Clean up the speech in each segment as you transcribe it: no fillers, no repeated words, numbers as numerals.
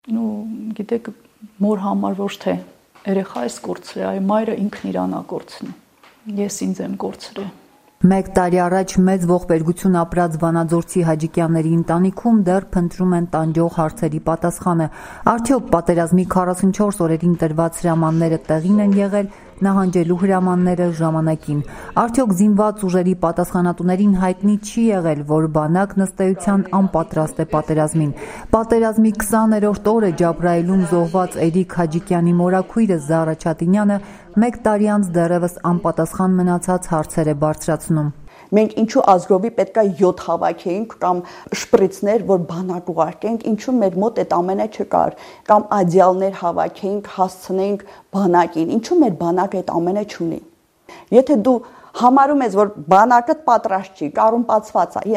Գիտեք, մոր համար ոչ թե երեխա էս կորցրել, այ մայրը ինքն իրան ա կորցնի։ Ես ինձ եմ կորցրել։ 1 տարի առաջ մեծ ողբերգություն ապրած վանաձորցի Հաջիկյանների ընտանիքում դեռ փնտրում են տանջող հարցերի պատասխանը։ Արդյոք պատերազմի 44 օրերին տրված հրամանները տեղին են եղել, նահանջելու հրամանները ժամանակին։ Արդյոք զինված ուժերի պատասխանատուներին հայտնի չի եղել, որ բանակն ըստ էության անպատրաստ է պատերազմին։ Պատերազմի 20-րդ օրը Ջաբրայիլում զոհված Էրիկ Հաջիկյանի մորաքույրը Զարա Չատինյանը 1 տարի անց դեռևս անպատասխան մնացած հարցեր է բարձրացնում։ Մենք ինչու Ազգրովի պետքա 7 հավաքեինք կամ շպրիցներ, որ բանակ ուղարկենք, ինչու մեր մոտ այդ ամենը չկար, կամ ադյալներ հավաքեինք, հասցնեինք բանակին, ինչու մեր բանակը այդ ամենը չունի։ Եթե դու համարում ես, որ բանակը պատրաստ չի, կառումպացված է,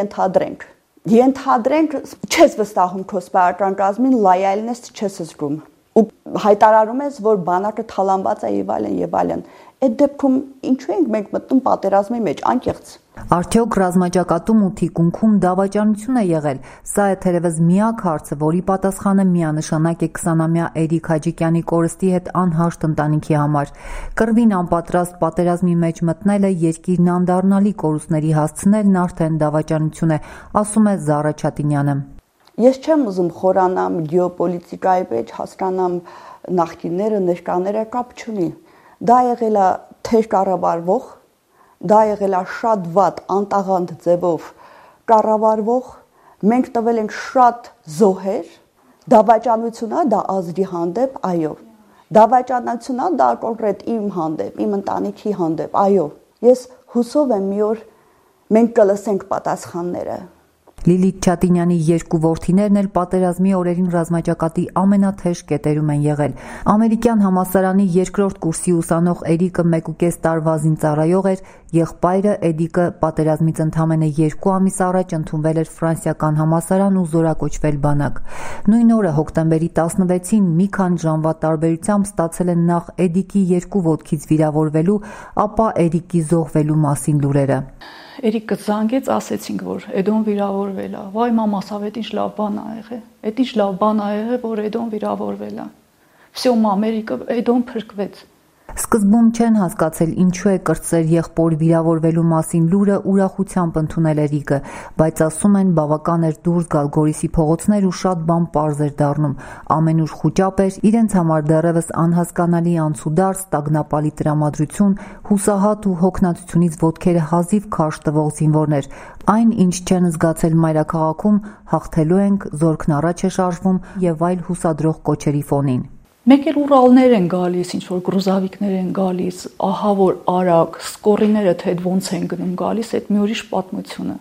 ենթադրենք, չես վստահում քո սպայական կազմին, լոյալնես չես զգում ու հայտարարում ես, որ բանակը թալանված է եւ այլն։ Այդ դեպքում ինչու ենք մենք մտնում պատերազմի մեջ, անկեղծ։ Արդյոք ռազմաճակատում ու թիկունքում դավաճանություն է եղել։ Սա է թերևս միակ հարցը, որի պատասխանը միանշանակ է 20-ամյա Էրիկ Հաջիկյանի կորստի հետ անհաշտ ընտանիքի համար։ Կռվին անպատրաստ պատերազմի մեջ մտնելը, երկիրն անդառնալի կորուստների հասցնելն արդեն դավաճանություն է, ասում է Զարա Չատինյանը։ Ես չեմ ուզում խորանամ գեոպոլիտիկայի մեջ, հասկանամ նախկինները, ներկաները, կապ չունի։ Դա եղել է թեր կառավարվող, դա եղել է շատ վատ անտաղանդ ձևով կառավարվող, մենք տվել ենք շատ զոհեր, դավաճանություն է դա ազգի հանդեպ, այո։ Դավաճանություն է դա կոնկրետ իմ հանդեպ, իմ ընտանիքի հանդեպ, այո։ Ես հուսով եմ մի օր մենք կլսենք պատասխանները։ Լիլիթ Չատինյանի 2 որդիներն էլ պատերազմի օրերին ռազմաճակատի ամենաթեժ կետերում են եղել։ Ամերիկյան համալսարանի 2-րդ կուրսի ուսանող Էրիկը 1.5 տարվա զինծառայող էր, եղբայրը Էդիկը պատերազմից ընդամենը 2 ամիս առաջ ընդունվել էր ֆրանսիական համալսարան ու զորակոչվել բանակ։ Նույն օրը հոկտեմբերի 16-ին մի քանի ժամվա տարբերությամբ ստացել են նախ Էդիկի 2 ոտքից վիրավորվելու, ապա Էրիկի զոհվելու մասին լուրերը։ Էրիկը զանգեց, ասեցինք, որ Էդոն վիրավորվել է։ Վայ մամաս, այդ ինչ լավ բան ա եղել։ Այդ ինչ լավ բան ա եղել, որ Էդոն վիրավորվել է։ Всё, Ամերիկա, Էդոն փրկվեց։ Սկզբում չեն հասկացել ինչու է կրտսեր եղբոր վիրավորվելու մասին լուրը ուրախությամբ ընդունել Էրիկը, բայց ասում են բավական էր դուրս գալ Գորիսի փողոցներ ու շատ բան պարզ էր դառնում։ Ամենուր խուճապ էր, իրենց համար դեռևս անհասկանալի անցուդարձ, տագնապալի տրամադրություն, հուսահատ ու հոգնածությունից ոտքերը հազիվ քարշ տվող զինվորներ։ Այն, ինչ չեն զգացել մայրաքաղաքում, հաղթելու ենք, զորքն առաջ է շարժվում եւ այլ հուսադրող կոչերի ֆոնին։ Մեկ էլ Ուրալներ են գալիս, ինչ որ գրուզավիկներ են գալիս, ահա որ արագ, սկորիները թե ոնց են գնում գալիս, այդ մի ուրիշ պատմությունը։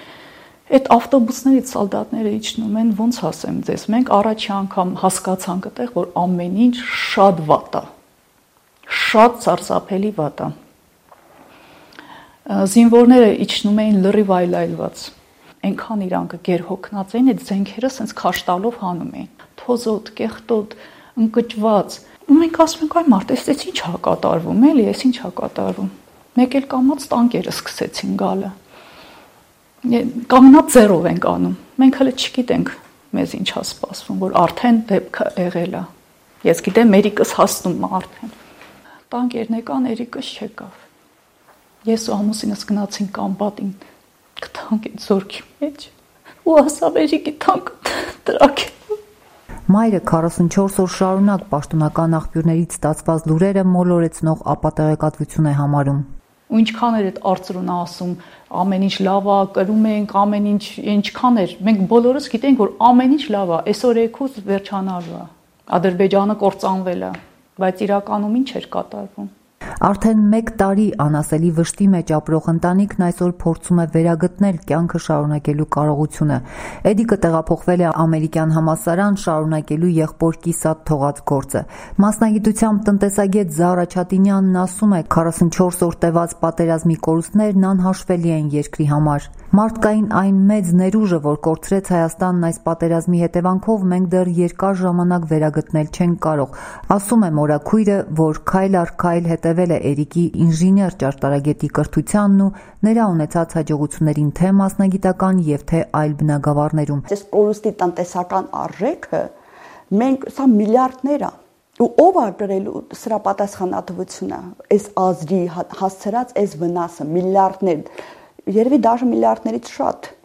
Այդ ավտոբուսներից սալդատները իջնում են, ոնց ասեմ ձեզ, մենք առաջի անգամ հասկացանք այդտեղ, որ ամեն ինչ շատ վատ է։ Շատ սարսափելի վատ է։ Զինվորները իջնում էին լրիվ այլայլված։ Այնքան իրանք գերհոգնած էին, այդ զենքերը սենց քաշ տալով հանում էին։ Թոզոտ, կեղտոտ, ընկճված։ Ու մենք ասում ենք, այ մարդ, էս ինչ հա կատարվում, էլի, էս ինչ հա կատարվում։ Մեկ էլ կամած տանկերը սկսեցին գալը։ Կանգնած ձեռով ենք անում։ Մենք հələ չգիտենք մեզ ինչ է սպասվում, որ արդեն դեպքը եղել է։ Ես գիտեմ, Էրիկս հասնում է արդեն։ Տանկերն եկան, Էրիկս չեկավ։ Ես ու ամուսինս գնացինք Կամբատին, գտանք այդ զորքի մեջ։ Ու ասավ Էրիկի տանկը տրակել։ Մայրը 44 օր շարունակ պաշտոնական աղբյուրներից ստացված լուրերը մոլորեցնող ապատեղեկատվություն է համարում։ Ու ինչքան էր այդ արծրունը ասում, ամեն ինչ լավ է, կրում ենք, ամեն ինչ, ինչքան էր։ Մենք բոլորս գիտենք, որ ամեն ինչ լավ է, այսօր եկուց վերջանալու է։ Ադրբեջանը կործանվել է, բայց իրականում ինչ էր կատարվում։ Արդեն 1 տարի անասելի վշտի մեջ ապրող ընտանիքն այսօր փորձում է վերագտնել կյանքը շարունակելու կարողությունը։ Էդիկը տեղափոխվել է ամերիկյան համալսարան շարունակելու եղբոր կիսատ թողած գործը։ Մասնագիտությամբ տնտեսագետ Զարա Չատինյանն ասում է, 44 օր տևած պատերազմի կորուստներն անհաշվելի են երկրի համար։ Մարդկային այն մեծ ներուժը, որ կորցրեց Հայաստանն այս պատերազմի հետևանքով, մենք դեռ երկար ժամանակ վերագտնել չենք կարող, ասում է մորաքույրը, որ քայլ առ քայլ հետևել է Էրիկի ինժեներ ճարտարագետի կրթությանն ու նրա ունեցած հաջողություններին թե մասնագիտական եւ թե այլ բնագավառներում։ Այս կորուստի տնտեսական արժեքը Մենք սա միլիարդներ է ու ով է կրելու սրա պատասխանատվությունը, այս ազգի հասցրած այս վնասը, միլիարդներ, երևի դաժե միլիարդներից շատ